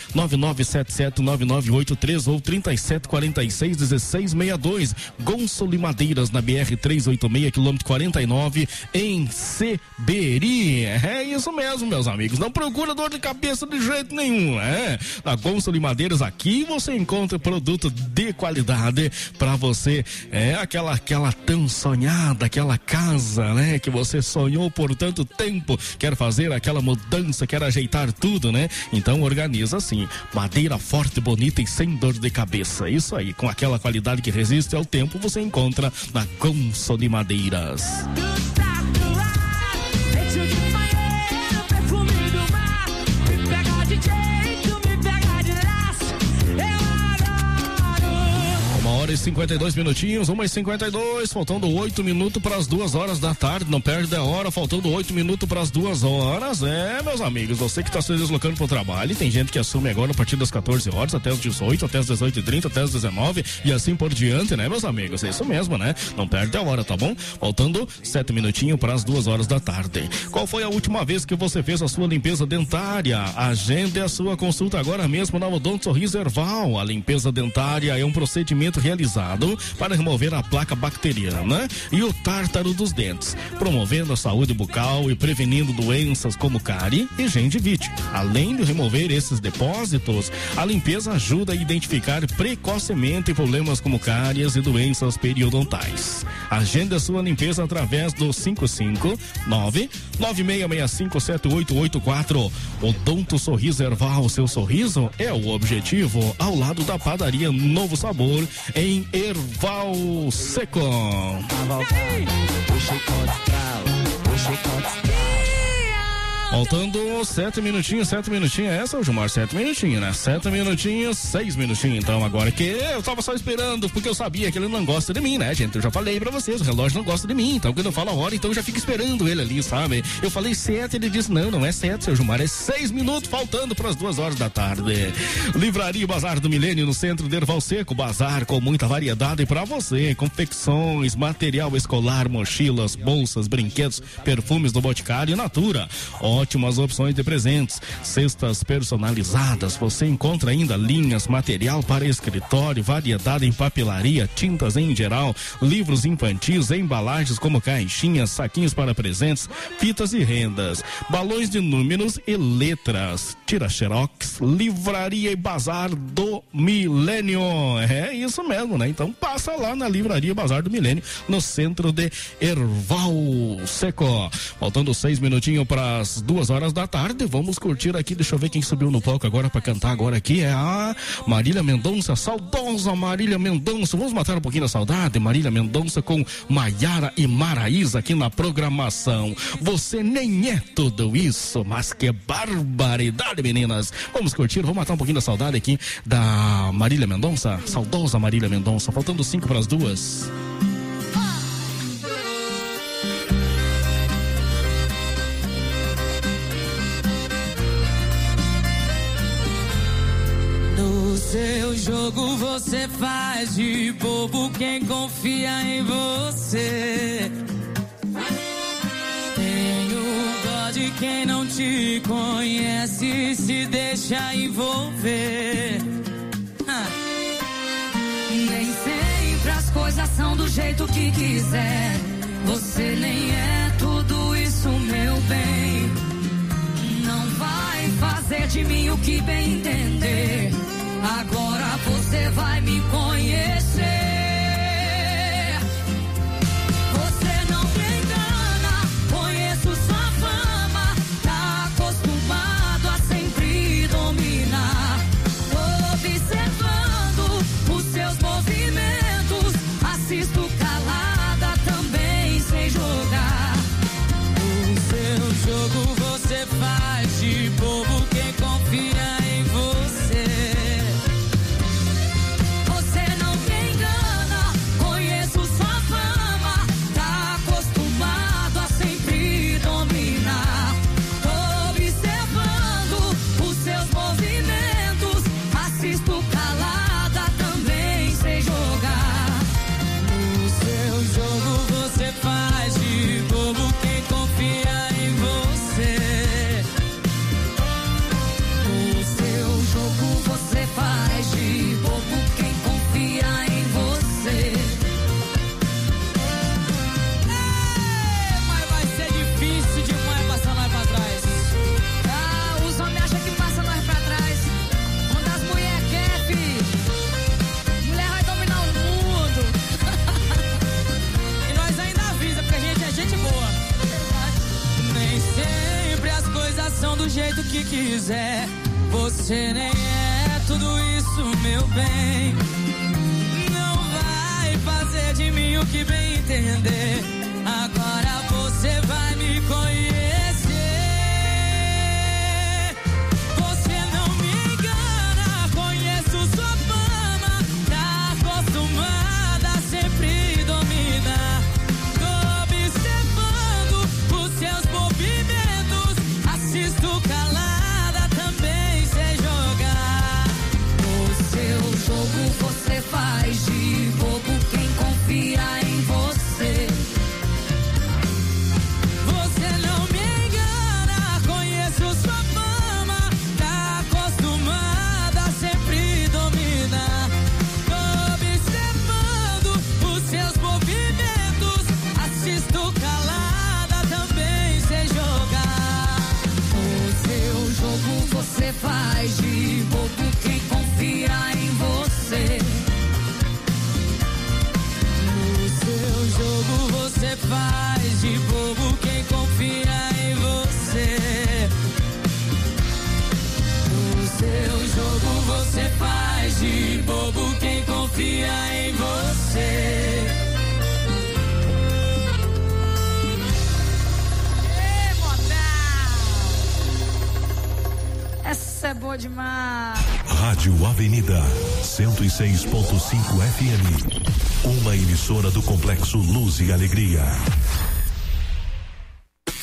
999779983 ou 3746-1662. Gonçalo Madeiras, na BR 386, quilômetro 49, em Seberi. É isso mesmo, meus amigos. Não procura dor de cabeça de jeito nenhum, Na Gonçalo Madeiras, aqui você encontra produto de qualidade para você. Aquela tão sonhada, aquela casa, né? Que você sonhou por tanto tempo. Quer fazer aquela mudança, quer ajeitar tudo, né? Então organiza assim. Madeira forte, bonita e sem dor de cabeça. Isso aí, com aquela qualidade que resiste ao tempo, você encontra na Gonçalo Madeiras. E 52 minutinhos, 1h52, faltando 8 minutos para as 2 horas da tarde. Não perde a hora, faltando 8 minutos para as 2 horas. Meus amigos, você que está se deslocando para o trabalho, tem gente que assume agora a partir das 14 horas até as 18, até as 18h30, até as 19 e assim por diante, né, meus amigos? É isso mesmo, né? Não perde a hora, tá bom? Faltando 7 minutinhos para as 2 horas da tarde. Qual foi a última vez que você fez a sua limpeza dentária? Agende a sua consulta agora mesmo na Odonto Sorriso Erval. A limpeza dentária é um procedimento realizado para remover a placa bacteriana e o tártaro dos dentes, promovendo a saúde bucal e prevenindo doenças como cárie e gengivite. Além de remover esses depósitos, a limpeza ajuda a identificar precocemente problemas como cáries e doenças periodontais. Agende a sua limpeza através do 559-9665-7884. Odonto Sorriso Erval, seu sorriso é o objetivo, ao lado da padaria Novo Sabor, em Erval Seco. Faltando 7 minutinhos, é essa, Gilmar? 7 minutinhos, né? 7 minutinhos, 6 minutinhos. Então, agora que eu tava só esperando, porque eu sabia que ele não gosta de mim, né, gente? Eu já falei pra vocês, o relógio não gosta de mim. Então, quando eu falo a hora, então eu já fico esperando ele ali, sabe? Eu falei 7, ele disse, não é 7, seu Gilmar, é 6 minutos, faltando pras 2 horas da tarde. Livraria Bazar do Milênio, no centro de Erval Seco. Bazar com muita variedade pra você. Confecções, material escolar, mochilas, bolsas, brinquedos, perfumes do Boticário e Natura. ótimas opções de presentes, cestas personalizadas, você encontra ainda linhas, material para escritório, variedade em papelaria, tintas em geral, livros infantis, embalagens como caixinhas, saquinhos para presentes, fitas e rendas, balões de números e letras, tira xerox, livraria e bazar do Milênio. É isso mesmo, né? Então passa lá na livraria Bazar do Milênio, no centro de Erval Seco. Faltando 6 minutinhos para as 2 da tarde, vamos curtir aqui, deixa eu ver quem subiu no palco agora para cantar agora aqui, é a Marília Mendonça, saudosa Marília Mendonça. Vamos matar um pouquinho da saudade, Marília Mendonça com Maiara e Maraísa aqui na programação. Você nem é tudo isso, mas que barbaridade, meninas. Vamos curtir, vamos matar um pouquinho da saudade aqui da Marília Mendonça, saudosa Marília Mendonça. Faltando 5 para as 2. No seu jogo você faz de bobo quem confia em você. Tenho dó de quem não te conhece e se deixa envolver. Nem sempre as coisas são do jeito que quiser. Você nem é tudo isso, meu bem. Não vai fazer de mim o que bem entender. Agora você vai me conhecer. Você não me engana, conheço sua fama. Tá acostumado a sempre dominar. Observando os seus movimentos, assisto calada, também sei jogar. O seu jogo você faz de bobo quem confia em você. Você não me engana, conheço sua fama. Tá acostumado a sempre dominar. Observando os seus movimentos, assisto calada, também sei jogar. O seu jogo você faz de bobo quem confia em você. O seu jogo você faz de bobo quem confia em você. Mas vai ser difícil demais passar nós pra trás. Os homens acham que passa nós pra trás. Quando as mulheres querem, filho, mulher vai dominar o mundo. E nós ainda avisa, porque a gente é gente boa. Nem sempre as coisas são do jeito que quiser. Você nem é tudo isso, meu bem. Não vai fazer de mim o que bem entender. Agora você vai me conhecer. Você não me engana, conheço sua fama. Tá acostumada a sempre dominar. Tô observando os seus movimentos, assisto calada, também sei jogar. O seu jogo você faz de bobo quem confia em você. Você não me engana, conheço sua fama. Tá acostumada a sempre dominar. Tô observando os seus movimentos, assisto calada, também sei jogar. O seu jogo você faz de bobo quem confia em você. No seu jogo você faz de bobo quem confia em você. No seu jogo você faz de bobo quem confia em você. Essa é boa demais. Rádio Avenida 106.5 FM. Uma emissora do Complexo Luz e Alegria.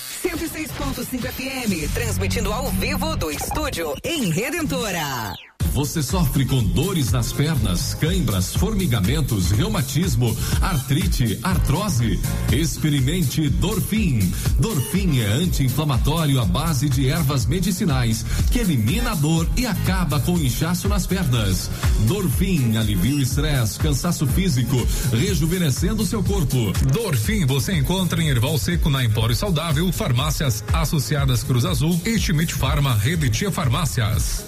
106.5 FM, transmitindo ao vivo do estúdio em Redentora. você sofre com dores nas pernas, cãibras, formigamentos, reumatismo, artrite, artrose? Experimente Dorfin. Dorfin é anti-inflamatório à base de ervas medicinais que elimina a dor e acaba com o inchaço nas pernas. Dorfin alivia o estresse, cansaço físico, rejuvenescendo seu corpo. Dorfin você encontra em Erval Seco, na Empório Saudável, Farmácias Associadas Cruz Azul e Schmidt Farma, Rede Tia Farmácias.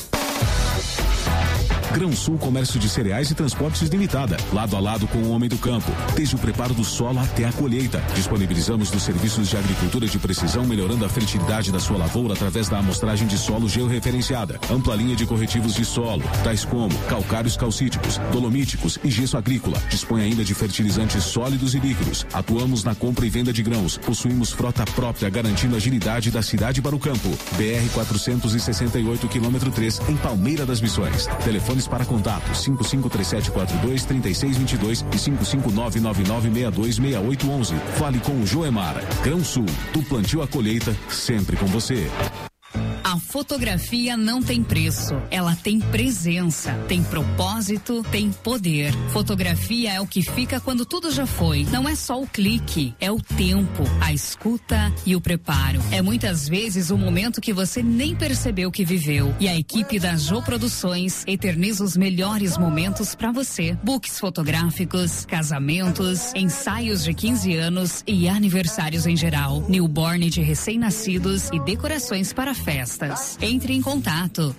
Grão Sul Comércio de Cereais e Transportes Limitada, lado a lado com o homem do campo, desde o preparo do solo até a colheita. Disponibilizamos os serviços de agricultura de precisão, melhorando a fertilidade da sua lavoura através da amostragem de solo georreferenciada, ampla linha de corretivos de solo, tais como calcários calcíticos, dolomíticos e gesso agrícola. Dispõe ainda de fertilizantes sólidos e líquidos. Atuamos na compra e venda de grãos. Possuímos frota própria, garantindo a agilidade da cidade para o campo. BR 468 km 3, em Palmeira das Missões. Telefones para contato 5537423622 e 55999626811. Fale com o Joemar. Grão Sul, do plantio à colheita, sempre com você. A fotografia não tem preço, ela tem presença, tem propósito, tem poder. Fotografia é o que fica quando tudo já foi. Não é só o clique, é o tempo, a escuta e o preparo. É muitas vezes o momento que você nem percebeu que viveu. E a equipe da Jô Produções eterniza os melhores momentos para você. Books fotográficos, casamentos, ensaios de 15 anos e aniversários em geral. Newborn de recém-nascidos e decorações para festas. Entre em contato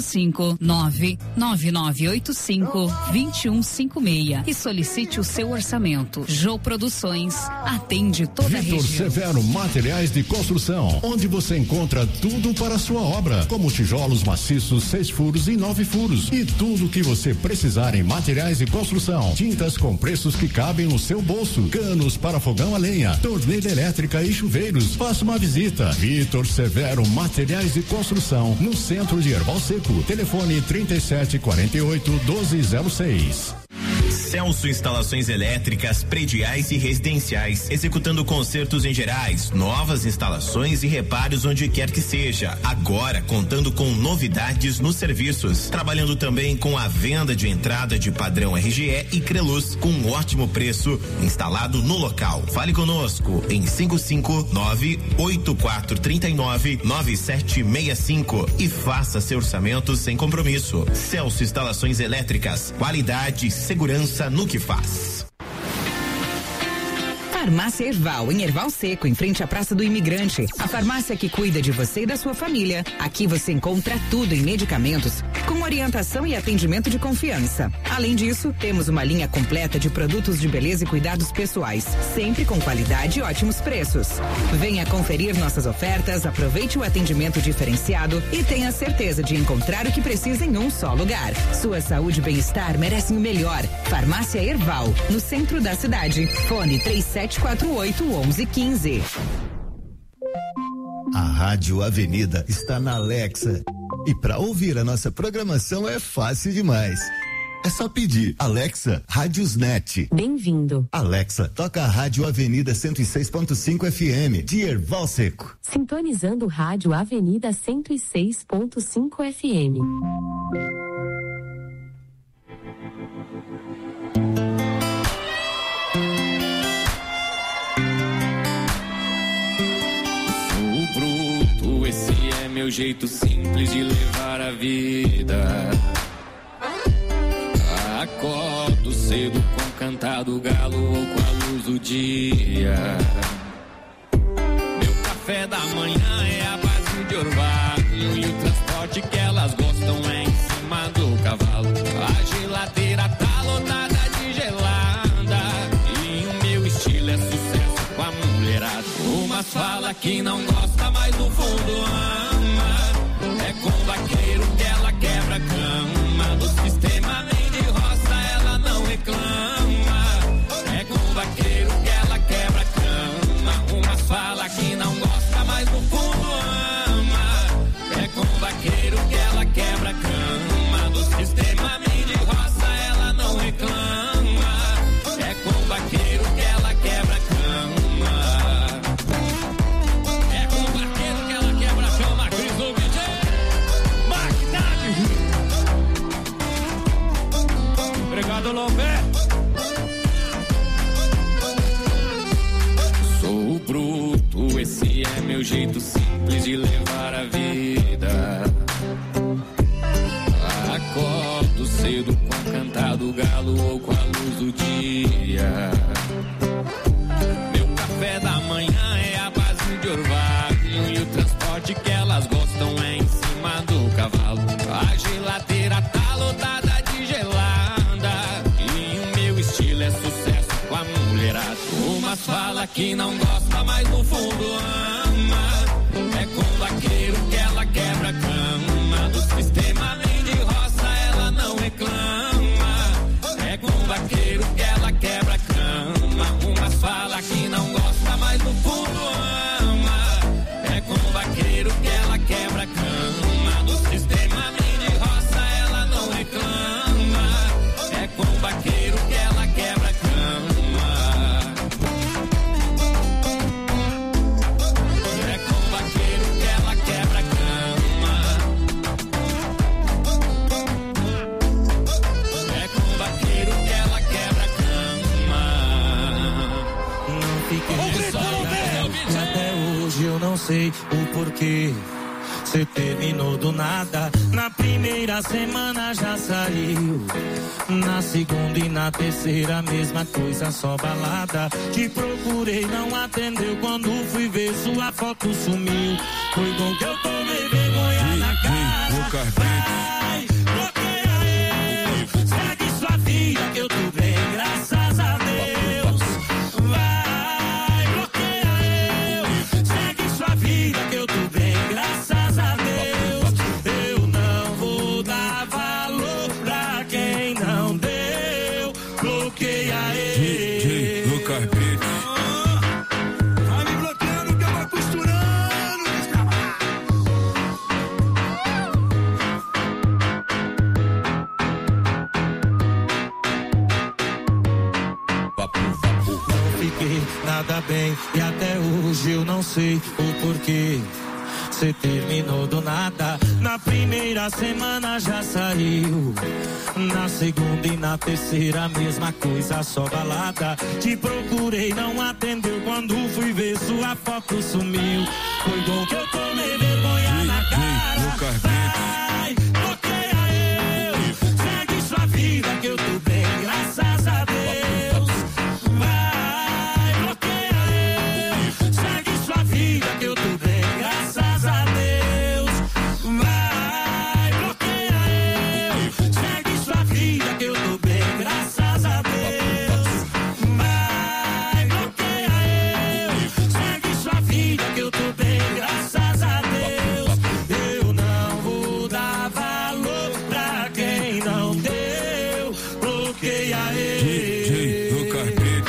559-9985-2156 e solicite o seu orçamento. Jô Produções atende toda a região. Vitor Severo Materiais de Construção, onde você encontra tudo para a sua obra, como tijolos maciços, 6 furos e 9 furos e tudo que você precisar em materiais de construção. Tintas com preços que cabem no seu bolso, canos para fogão a lenha, torneira elétrica e chuveiros. Faça uma visita. Vitor Severo Materiais de Construção, no centro de Erval Seco. Telefone 3748-1206. Celso Instalações Elétricas, Prediais e Residenciais, executando consertos em gerais, novas instalações e reparos onde quer que seja. Agora contando com novidades nos serviços, trabalhando também com a venda de entrada de padrão RGE e Creluz, com um ótimo preço, instalado no local. Fale conosco em 559-8439-9765 e faça seu orçamento sem compromisso. Celso Instalações Elétricas, qualidade e segurança no que faz. Farmácia Erval, em Erval Seco, em frente à Praça do Imigrante. A farmácia que cuida de você e da sua família. Aqui você encontra tudo em medicamentos, com orientação e atendimento de confiança. Além disso, temos uma linha completa de produtos de beleza e cuidados pessoais, sempre com qualidade e ótimos preços. Venha conferir nossas ofertas, aproveite o atendimento diferenciado e tenha certeza de encontrar o que precisa em um só lugar. Sua saúde e bem-estar merecem o melhor. Farmácia Erval, no centro da cidade. Fone 3748-1115. A Rádio Avenida está na Alexa. E para ouvir a nossa programação é fácil demais. É só pedir: Alexa, Rádiosnet. Bem-vindo. Alexa, toca a Rádio Avenida 106.5 FM de Erval Seco. Sintonizando Rádio Avenida 106.5 FM. Esse é meu jeito simples de levar a vida. Acordo cedo com o cantar do galo ou com a luz do dia. Meu café da manhã é a base de orvalho e o transporte que elas gostam é em cima do cavalo. A geladeira tá lotada de gelada e o meu estilo é sucesso com a mulherada. Umas fala que não gosta, mas no fundo ama. É com o vaqueiro que ela quebra a cama. No sistema nem de roça ela não reclama. É com o vaqueiro que ela quebra a cama. Umas fala que não gosta, mas no fundo ama. É com o vaqueiro que ela quebra a cama. No sistema nem de roça ela não reclama. É com o vaqueiro que ela quebra a cama. É com o vaqueiro que ela quebra a cama. fé. Sou bruto, esse é meu jeito simples de levar a vida. Acordo cedo com a canta do galo ou com a luz do dia. Meu café da manhã é a base de orvalho e o transporte que elas gostam é em cima do cavalo. A geladeira tá lotada de gelada e o meu estilo é sucesso com a mulherada. Umas fala que não gosta, mas no fundo ama. É com o vaqueiro que ela quebra a cama. Do sistema além de roça ela não reclama. É com o vaqueiro que ela quebra a cama. Umas fala que não gosta, mas no fundo ama. É com o vaqueiro que ela quebra a cama. Do sistema além de roça ela não reclama. É com o vaqueiro que ela quebra a cama. É com o vaqueiro que ela quebra a cama. É com o vaqueiro que ela quebra a cama. Não fiquei e até hoje eu não sei o porquê. Cê terminou do nada, na primeira semana já saiu. Na segunda e na terceira a mesma coisa, só balada. Te procurei, não atendeu, quando fui ver sua foto sumiu. Foi bom que eu tomei vergonha na cara. Vai, bloqueia eu, segue sua vida que eu tô bem, graças a Deus. Vai, bloqueia eu, segue sua vida que eu tô bem, graças a Deus. Eu não vou dar valor pra quem não deu. Bloqueia ele. Lucas Beat. Vai me bloqueando que eu vou costurando. Não fiquei nada bem e até hoje eu não sei o porquê. Cê terminou do nada, na primeira semana já saiu. Na segunda e na terceira a mesma coisa, só balada. Te procurei, não atendeu, quando fui ver sua foto sumiu. Foi bom que eu tomei vergonha na cara. Vai, bloqueia eu, segue sua vida que eu tô bem, graças a Deus. Vai, bloqueia eu, segue sua vida que eu tô bem, graças a Deus. Vai, bloqueia eu, segue sua vida que eu tô bem, graças a Deus. Vai, bloqueia eu, segue sua vida que eu tô bem, graças a Deus. Eu não vou dar valor pra quem não deu. Bloqueia ele. Lucas Beat.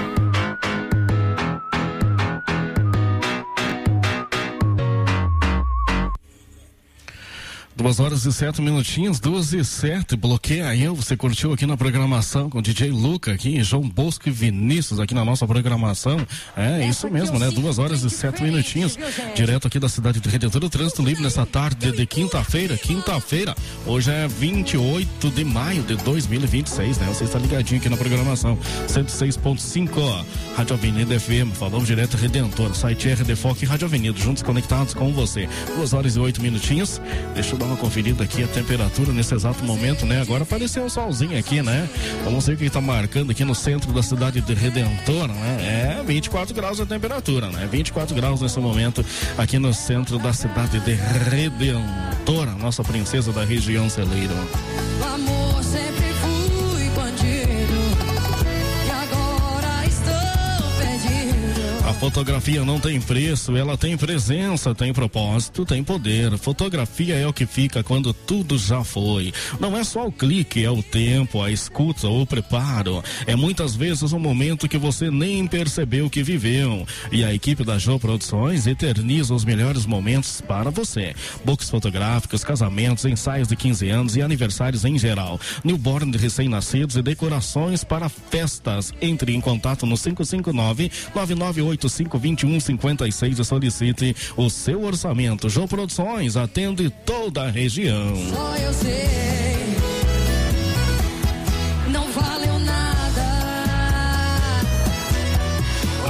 2h07, 2h07, bloqueia eu, você curtiu aqui na programação com o DJ Luca aqui, João Bosco e Vinícius aqui na nossa programação, isso mesmo, né, 2h07, direto aqui da cidade de Redentor, o trânsito livre nessa tarde de quinta-feira, hoje é 28 de maio de 2026, né, você está ligadinho aqui na programação, 106.5, Rádio Avenida FM, falamos direto Redentor, site RD Foco e Rádio Avenida, juntos conectados com você, 2h08, deixa eu dar uma conferida aqui a temperatura nesse exato momento, né? Agora apareceu o solzinho aqui, né? Vamos ver o que tá marcando aqui no centro da cidade de Redentor, né? 24 graus a temperatura, né? 24 graus nesse momento aqui no centro da cidade de Redentor, a nossa princesa da região celeiro. O amor sempre fui bandido e agora estou perdido. A fotografia não tem preço, ela tem presença, tem propósito, tem poder. Fotografia é o que fica quando tudo já foi. Não é só o clique, é o tempo, a escuta, o preparo. É muitas vezes um momento que você nem percebeu que viveu. E a equipe da Jô Produções eterniza os melhores momentos para você. Books fotográficos, casamentos, ensaios de 15 anos e aniversários em geral. Newborn de recém-nascidos e decorações para festas. Entre em contato no 559-9985-2156 e solicite o seu orçamento. Jô Produções atende toda a região. Só eu sei, não valeu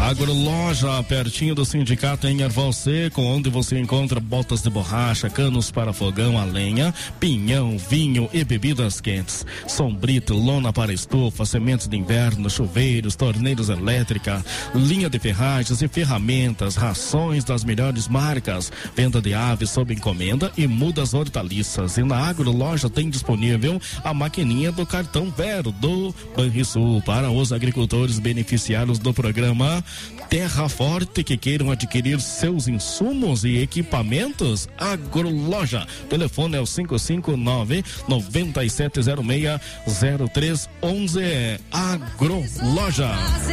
Agroloja, pertinho do sindicato em Erval Seco, onde você encontra botas de borracha, canos para fogão a lenha, pinhão, vinho e bebidas quentes, sombrito, lona para estufa, sementes de inverno, chuveiros, torneiras elétricas, linha de ferragens e ferramentas, rações das melhores marcas, venda de aves sob encomenda e mudas hortaliças. E na Agroloja tem disponível a maquininha do cartão Vero do Banrisul para os agricultores beneficiários do programa Terra Forte que queiram adquirir seus insumos e equipamentos. Agroloja, telefone é o 559-9706-0311. Agroloja.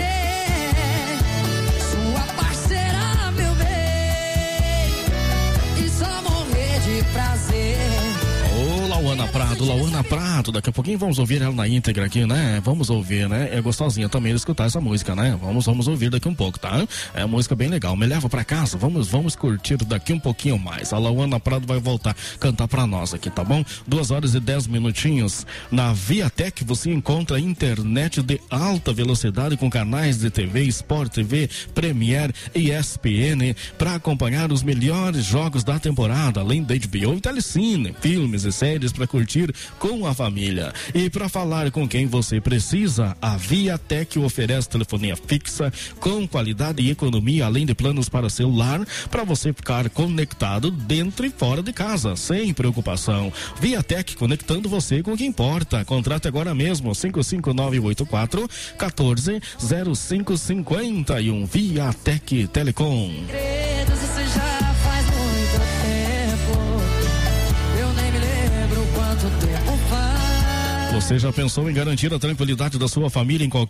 Sua parceira, meu bem, e só morrer de prazer. Lauana Prado, daqui a pouquinho vamos ouvir ela na íntegra aqui, né? Vamos ouvir, né? É gostosinha também de escutar essa música, né? Vamos ouvir daqui um pouco, tá? É uma música bem legal, me leva pra casa, vamos curtir daqui um pouquinho mais. A Lauana Prado vai voltar a cantar pra nós aqui, tá bom? 2h10. Na Viatec você encontra internet de alta velocidade com canais de TV, Sport TV, Premiere e ESPN pra acompanhar os melhores jogos da temporada, além da HBO e Telecine, filmes e séries pra curtir com a família. E para falar com quem você precisa, a Viatec oferece telefonia fixa com qualidade e economia, além de planos para celular, para você ficar conectado dentro e fora de casa, sem preocupação. Viatec, conectando você com o que importa. Contrate agora mesmo, 55984-140551. Viatec Telecom. Você já pensou em garantir a tranquilidade da sua família em qualquer